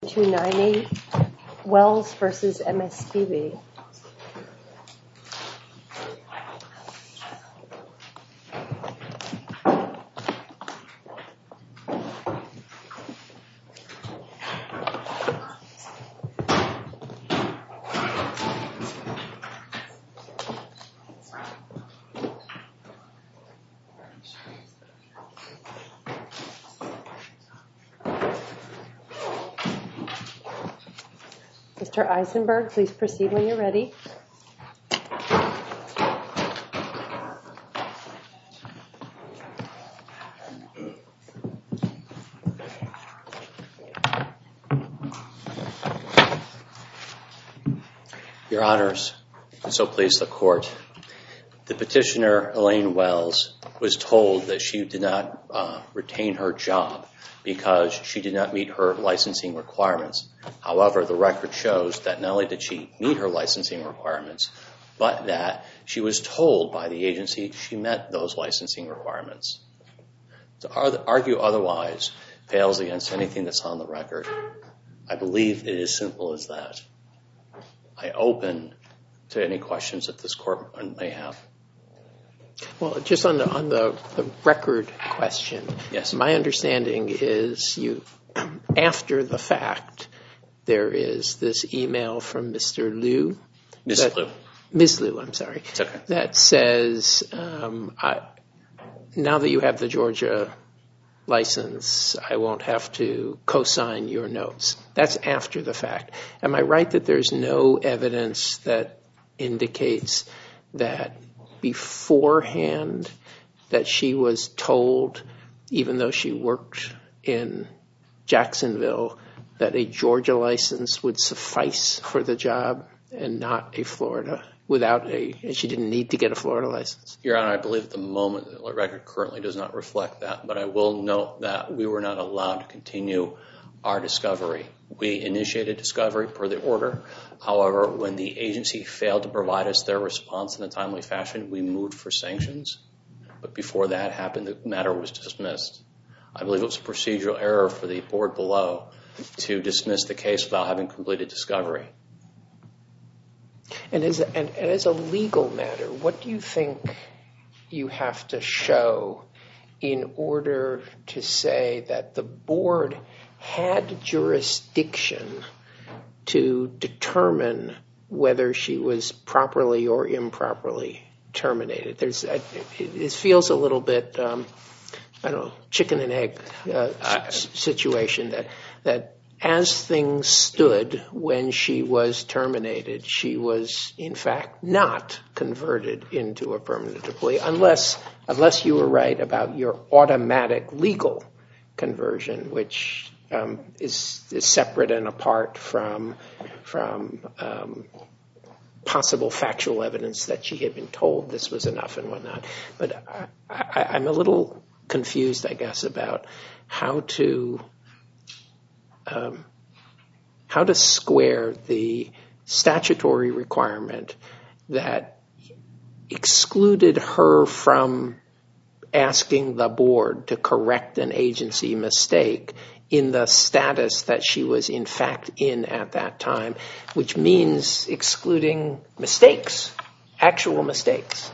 298 Wells v. MSPB. Mr. Eisenberg, please proceed when you're ready. Your Honors, and so please the Court, the petitioner, Elaine Wells, was told that she did not retain her job because she did not meet her licensing requirements. However, the record shows that not only did she meet her licensing requirements, but that she was told by the agency she met those licensing requirements. To argue otherwise fails against anything that's on the record. I believe it is as simple as that. I open to any questions that this Court may have. Well, just on the record question, yes. My understanding is after the fact, there is this email from Mr. Liu. Ms. Liu, I'm sorry. It's okay. That says, now that you have the Georgia license, I won't have to co-sign your notes. That's after the fact. Am I right that there's no evidence that indicates that beforehand that she was told, even though she worked in Jacksonville, that a Georgia license would suffice for the job and not a Florida, she didn't need to get a Florida license? Your Honor, I believe at the moment the record currently does not reflect that, but I will note that we were not allowed to continue our discovery. We initiated discovery per the order. However, when the agency failed to provide us their response in a timely fashion, we moved for sanctions. But before that happened, the matter was dismissed. I believe it was a procedural error for the board below to dismiss the case without having completed discovery. And as a legal matter, what do you think you have to show in order to say that the board had jurisdiction to determine whether she was properly or improperly terminated? It feels a little bit, chicken and egg situation that as things stood when she was terminated, she was in fact not converted into a permanent employee, unless you were right about your automatic legal conversion, which is separate and apart from possible factual evidence that she had been told this was enough and whatnot. But I'm a little confused, I guess, about how to square the statutory requirement that excluded her from asking the board to correct an agency mistake in the status that she was in fact in at that time, which means excluding mistakes, actual mistakes.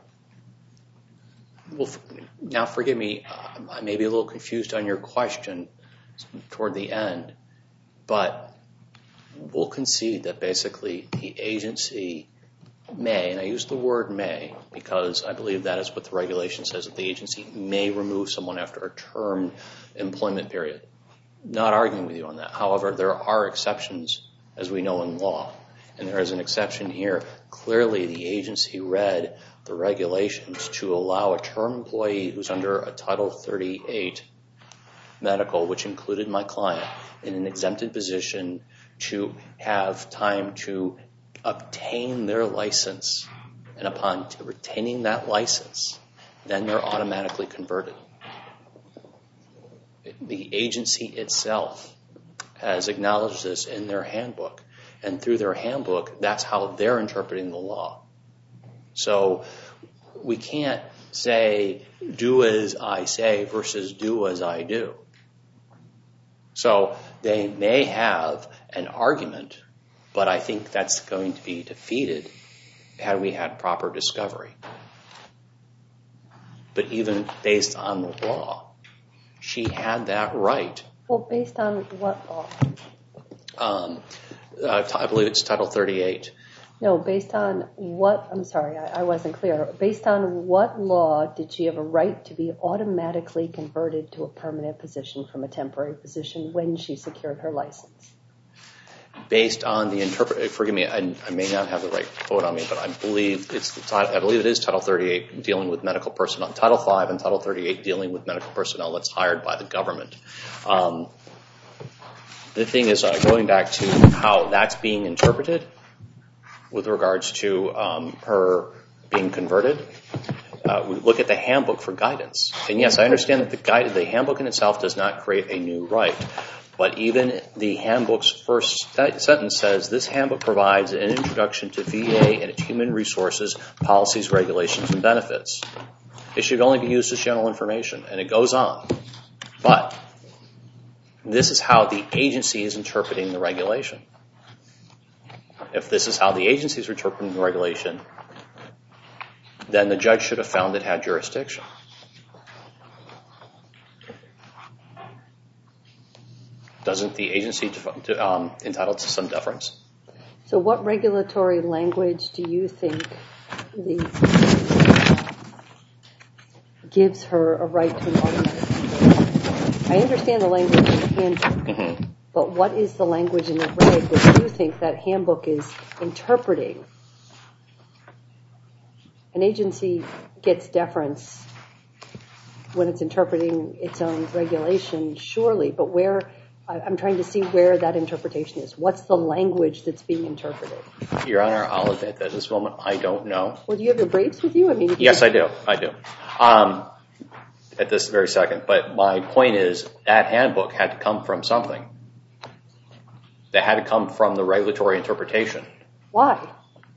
Well, now forgive me, I may be a little confused on your question toward the end, but we'll concede that basically the agency may, and I use the word may because I believe that is what the regulation says, that the agency may remove someone after a term employment period. Not arguing with you on that. However, there are exceptions, as we know in law, and there is an exception here. Clearly, the agency read the regulations to allow a term employee who's under a Title 38 medical, which included my client, in an exempted position to have time to obtain their license, and upon retaining that license, then they're automatically converted. The agency itself has acknowledged this in their handbook, and through their handbook, that's how they're interpreting the law. So we can't say, do as I say versus do as I do. So they may have an argument, but I think that's going to be defeated had we had proper discovery. But even based on the law, she had that right. Well, based on what law? I believe it's Title 38. No, based on what? I'm sorry, I wasn't clear. Based on what law did she have a right to be automatically converted to a permanent position from a temporary position when she secured her license? Based on the forgive me, I may not have the right quote on me, but I believe it is Title 38 dealing with medical personnel. Title 5 and Title 38 dealing with medical personnel that's hired by the government. The thing is, going back to how that's being interpreted with regards to her being converted, we look at the handbook for guidance. And yes, I understand that the handbook in itself does not create a new right. But even the handbook's first sentence says, this handbook provides an introduction to VA and its human resources, policies, regulations, and benefits. It should only be used as general information. And it goes on. But this is how the agency is interpreting the regulation. If this is how the agency is interpreting the regulation, then the judge should have found it had jurisdiction. Doesn't the agency entitled to some deference? So what regulatory language do you think gives her a right to an automatic conversion? I understand the language in the handbook, but what is the language in the reg that you think that handbook is interpreting? An agency gets deference when it's interpreting its own regulation, surely, but I'm trying to see where that interpretation is. What's the language that's being interpreted? Your Honor, I'll admit that at this moment I don't know. Well, do you have your briefs with you? Yes, I do. At this very second. But my point is that handbook had to come from something. That had to come from the regulatory interpretation. Why?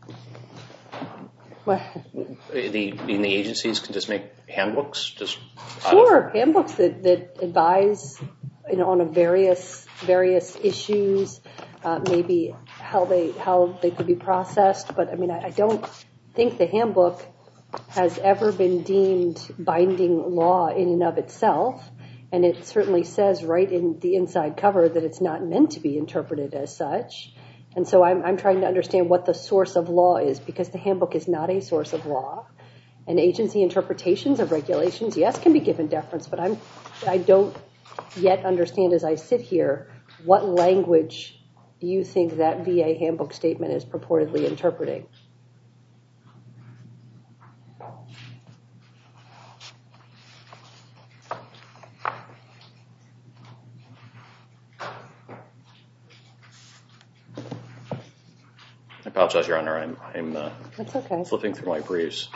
The agencies can just make handbooks? Sure, handbooks that advise on various issues, maybe how they could be processed. But I don't think the handbook has ever been deemed binding law in and of itself, and it certainly says right in the inside cover that it's not meant to be interpreted as such. And so I'm trying to understand what the source of law is, because the handbook is not a source of law. And agency interpretations of regulations, yes, can be given deference, but I don't yet understand as I sit here what language do you think that VA handbook statement is purportedly interpreting? I apologize, Your Honor. I'm That's okay. Flipping through my briefs.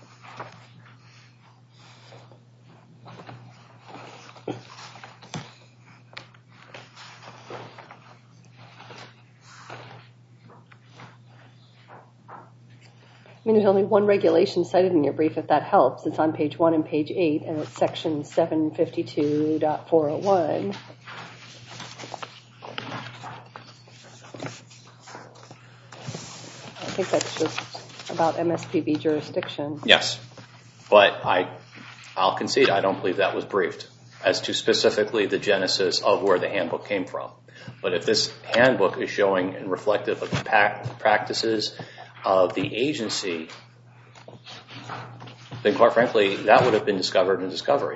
There's only one regulation cited in your brief, if that helps. It's on page 1 and page 8, and it's section 752.401. I think that's just about MSPB jurisdiction. Yes, but I'll concede I don't believe that was briefed as to specifically the genesis of where the handbook came from. But if this handbook is showing and reflective of the practices of the agency, then quite frankly, that would have been discovered in discovery.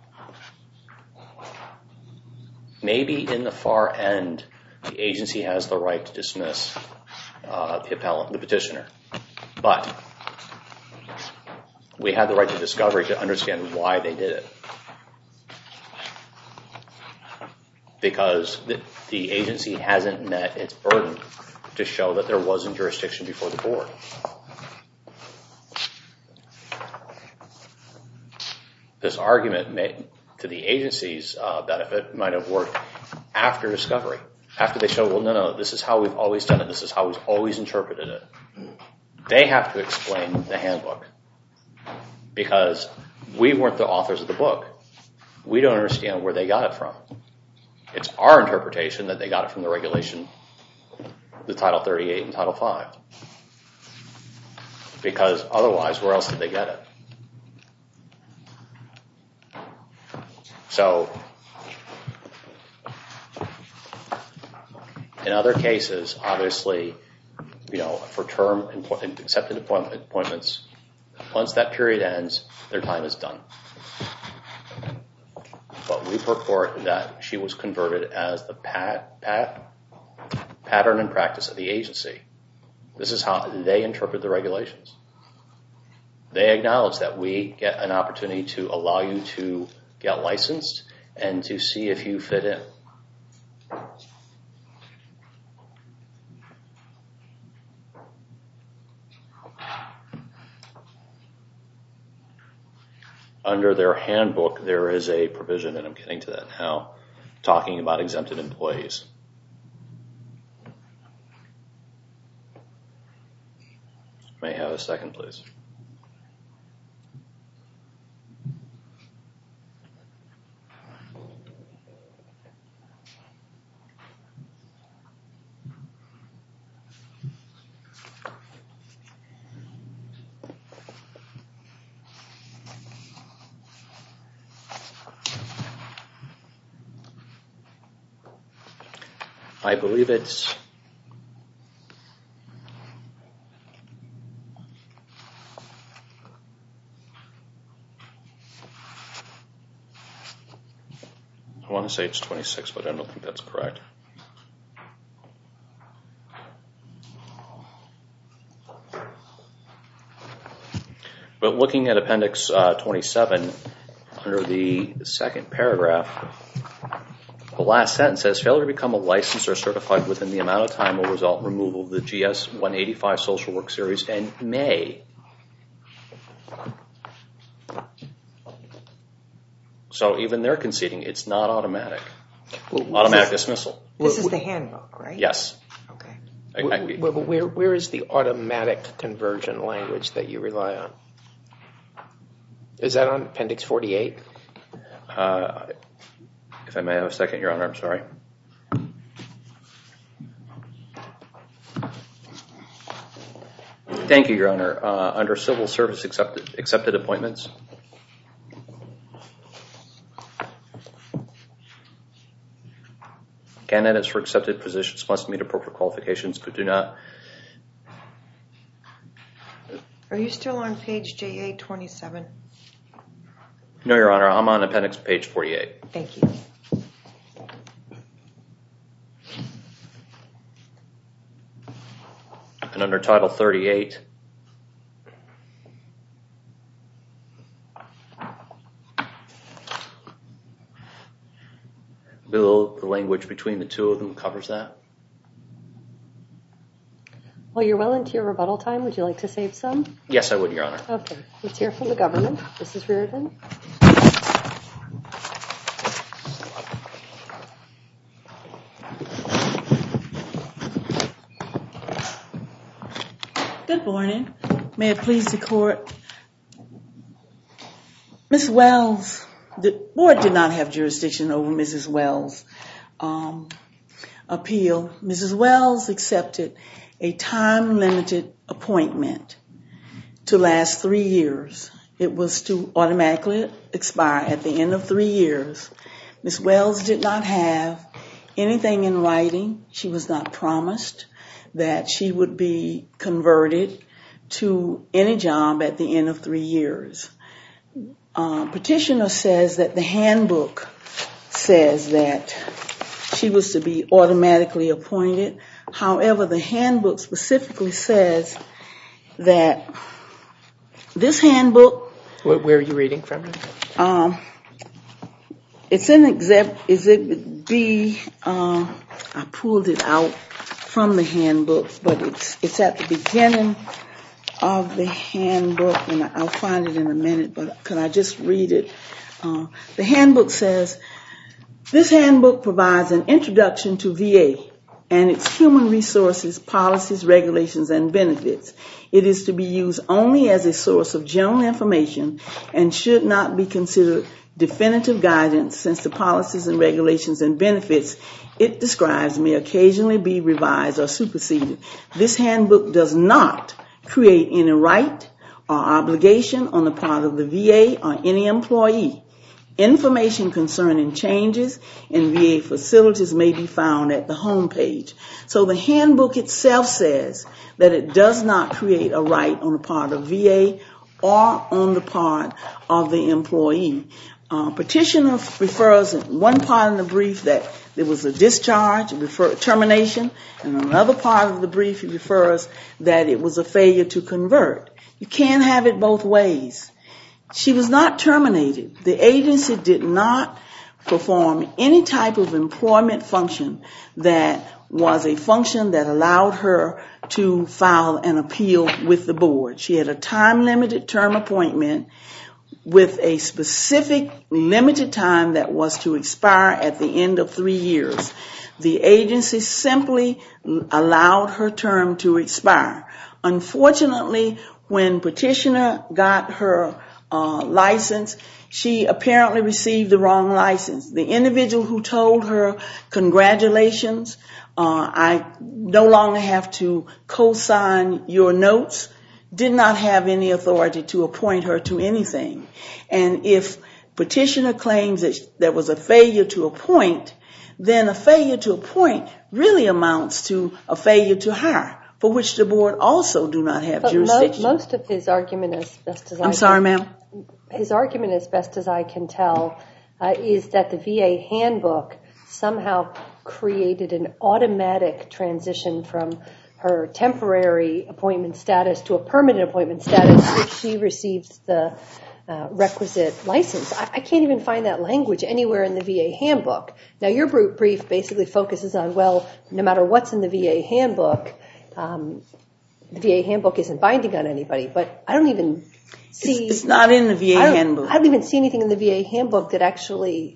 Maybe in the far end, the agency has the right to dismiss the petitioner. But we had the right to discovery to understand why they did it. Because the agency hasn't met its burden to show that there wasn't jurisdiction before the board. This argument to the agency's benefit might have worked after discovery. After they show, well, no, this is how we've always done it. This is how we've always interpreted it. They have to explain the handbook. Because we weren't the authors of the book. We don't understand where they got it from. It's our interpretation that they got it from the regulation, the Title 38 and Title 5. Because otherwise, where else did they get it? So, in other cases, obviously, for term accepted appointments, once that period ends, their time is done. But we purport that she was converted as the pattern and practice of the agency. This is how they interpret the regulations. They acknowledge that we get an opportunity to allow you to get licensed and to see if you fit in. Under their handbook, there is a provision, and I'm getting to that now, talking about exempted employees. May I have a second, please? I believe it's I want to say it's 26, but I don't think that's correct. But looking at Appendix 27, under the second paragraph, the last sentence says, failure to become a licensed or certified within the amount of time will result in removal of the GS 185 social work series and may. So even they're conceding it's not automatic. Automatic dismissal. This is the handbook, right? Yes. Okay. Where is the automatic conversion language that you rely on? Is that on Appendix 48? If I may have a second, Your Honor, I'm sorry. Thank you, Your Honor. Under civil service accepted appointments, candidates for accepted positions must meet appropriate qualifications but do not. Are you still on page JA 27? No, Your Honor, I'm on Appendix page 48. Thank you. And under Title 38, below the language between the two of them covers that. Well, you're well into your rebuttal time. Would you like to save some? Yes, I would, Your Honor. Okay. Let's hear from the government. Mrs. Reardon. Good morning. May it please the court. Ms. Wells, the board did not have jurisdiction over Mrs. Wells' appeal. Mrs. Wells accepted a time-limited appointment to last 3 years. It was to automatically expire at the end of 3 years. Ms. Wells did not have anything in writing. She was not promised that she would be converted to any job at the end of 3 years. Petitioner says that the handbook says that she was to be automatically appointed. However, the handbook specifically says that this handbook... Where are you reading from? It's in Exhibit B. I pulled it out from the handbook, but it's at the beginning of the handbook, and I'll find it in a minute, but can I just read it? The handbook says, this handbook provides an introduction to VA and its human resources, policies, regulations, and benefits. It is to be used only as a source of general information and should not be considered definitive guidance, since the policies and regulations and benefits it describes may occasionally be revised or superseded. This handbook does not create any right or obligation on the part of the VA or any employee. Information concerning changes in VA facilities may be found at the home page. So the handbook itself says that it does not create a right on the part of VA or on the part of the employee. Petitioner refers in one part of the brief that there was a discharge, termination, and in another part of the brief he refers that it was a failure to convert. You can't have it both ways. She was not terminated. The agency did not perform any type of employment function that was a function that allowed her to file an appeal with the board. She had a time-limited term appointment with a specific limited time that was to expire at the end of 3 years. The agency simply allowed her term to expire. Unfortunately, when petitioner got her license, she apparently received the wrong license. The individual who told her, congratulations, I no longer have to co-sign your notes, did not have any authority to appoint her to anything. And if petitioner claims that there was a failure to appoint, then a failure to appoint really amounts to a failure to hire, for which the board also do not have jurisdiction. Most of his argument, as best as I I'm sorry, ma'am? His argument, as best as I can tell, is that the VA handbook somehow created an automatic transition from her temporary appointment status to a permanent appointment status if she receives the requisite license. I can't even find that language anywhere in the VA handbook. Now, your brief basically focuses on, well, no matter what's in the VA handbook, the VA handbook isn't binding on anybody. But I don't even see... It's not in the VA handbook. I don't even see anything in the VA handbook that actually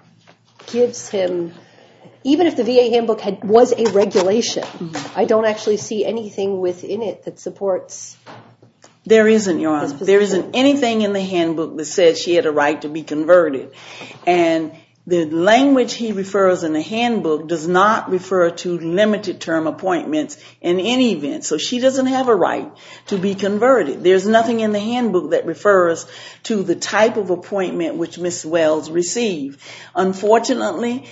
gives him... Even if the VA handbook was a regulation, I don't actually see anything within it that supports... There isn't, Your Honor. There isn't anything in the handbook that says she had a right to be converted. And the language he refers in the handbook does not refer to limited term appointments in any event. So she doesn't have a right to be converted. There's nothing in the handbook that refers to the type of appointment which Ms. Wells received. Unfortunately,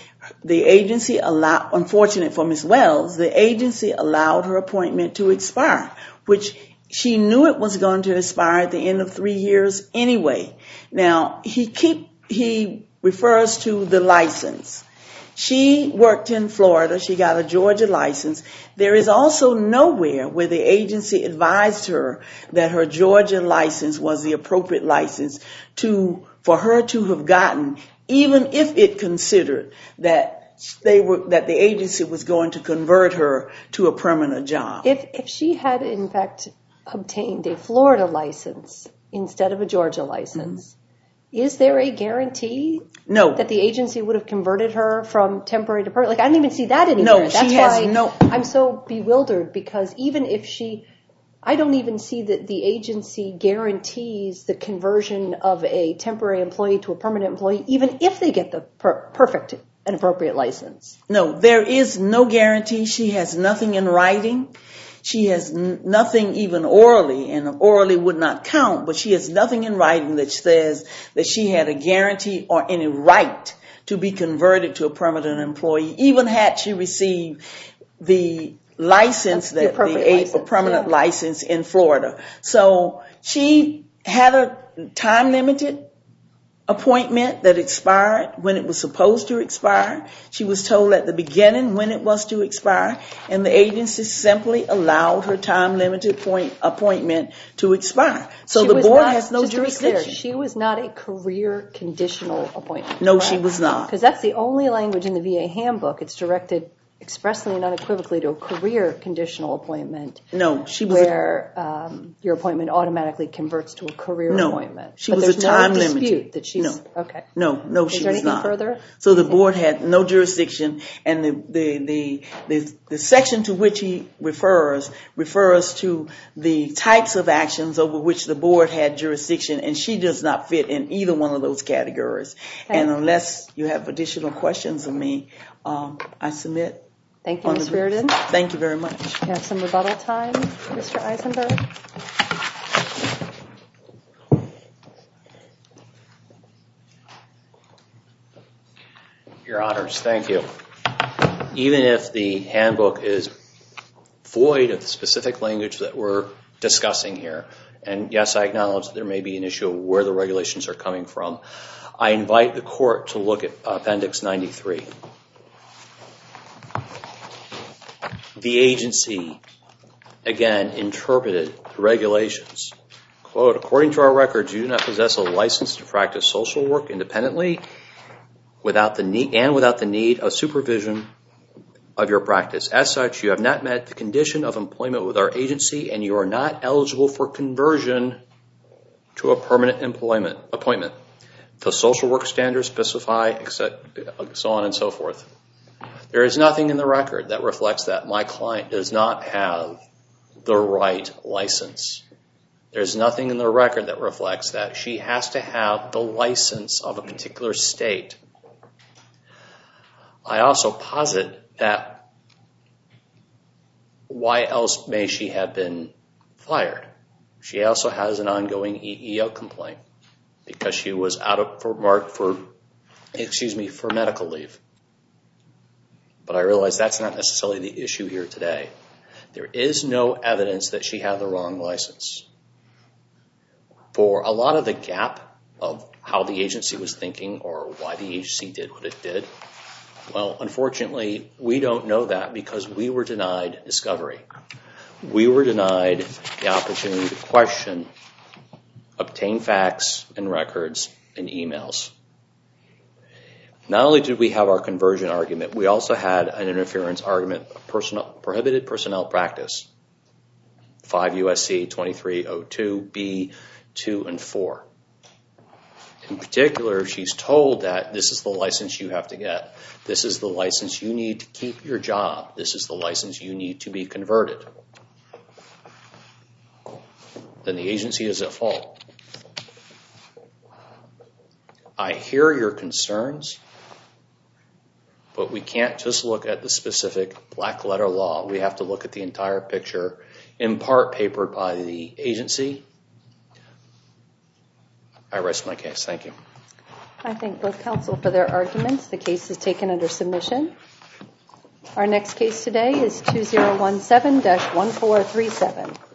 unfortunate for Ms. Wells, the agency allowed her appointment to expire, which she knew it was going to expire at the end of 3 years anyway. Now, he refers to the license. She worked in Florida. She got a Georgia license. There is also nowhere where the agency advised her that her Georgia license was the appropriate license for her to have gotten, even if it considered that the agency was going to convert her to a permanent job. If she had, in fact, obtained a Florida license instead of a Georgia license, is there a guarantee that the agency would have converted her from temporary to permanent? Like, I don't even see that anywhere. No, she has no... I'm so bewildered because even if I don't even see that the agency guarantees the conversion of a temporary employee to a permanent employee, even if they get the perfect and appropriate license. No, there is no guarantee. She has nothing in writing. She has nothing even orally, and orally would not count, but she has nothing in writing that says that she had a guarantee or any right to be converted to a permanent employee, even had she received the license, a permanent license in Florida. So she had a time-limited appointment that expired when it was supposed to expire. She was told at the beginning when it was to expire, and the agency simply allowed her time-limited appointment to expire. So the board has no jurisdiction. She was not a career conditional appointment. No, she was not. Because that's the only language in the VA handbook. It's directed expressly and unequivocally to a career conditional appointment. No, she was where your appointment automatically converts to a career appointment. She was a time limited. Dispute that she's okay. No, she was not. Is there anything further? So the board had no jurisdiction, and the section to which he refers to the types of actions over which the board had jurisdiction, and she does not fit in either one of those categories. Okay. And unless you have additional questions of me, I submit. Thank you, Ms. Reardon. Thank you very much. You have some rebuttal time, Mr. Eisenberg. Your Honors, thank you. Even if the handbook is void of the specific language that we're discussing here, and yes, I acknowledge that there may be an issue of where the regulations are coming from, I invite the court to look at Appendix 93. The agency, again, interpreted the regulations. Quote, according to our records, you do not possess a license to practice social work independently without the need of supervision of your practice. As such, you have not met the condition of employment with our agency, and you are not eligible for conversion to a permanent appointment. The social work standards specify, so on and so forth. There is nothing in the record that reflects that my client does not have the right license. There's nothing in the record that reflects that she has to have the license of a particular state. I also posit that why else may she have been fired? She also has an ongoing EEO complaint because she was for medical leave. But I realize that's not necessarily the issue here today. There is no evidence that she had the wrong license. For a lot of the gap of how the agency was thinking or why the agency did what it did, well, unfortunately, we don't know that because we were denied discovery. We were denied the opportunity to question, obtain facts and records and emails. Not only did we have our conversion argument, we also had an interference argument of prohibited personnel practice, 5 U.S.C. 2302 B2 and 4. In particular, she's told that this is the license you have to get. This is the license you need to keep your job. This is the license you need to be converted. Then the agency is at fault. I hear your concerns, but we can't just look at the specific black letter law. We have to look at the entire picture, in part papered by the agency. I rest my case. Thank you. I thank both counsel for their arguments. The case is taken under submission. Our next case today is 2017-1437.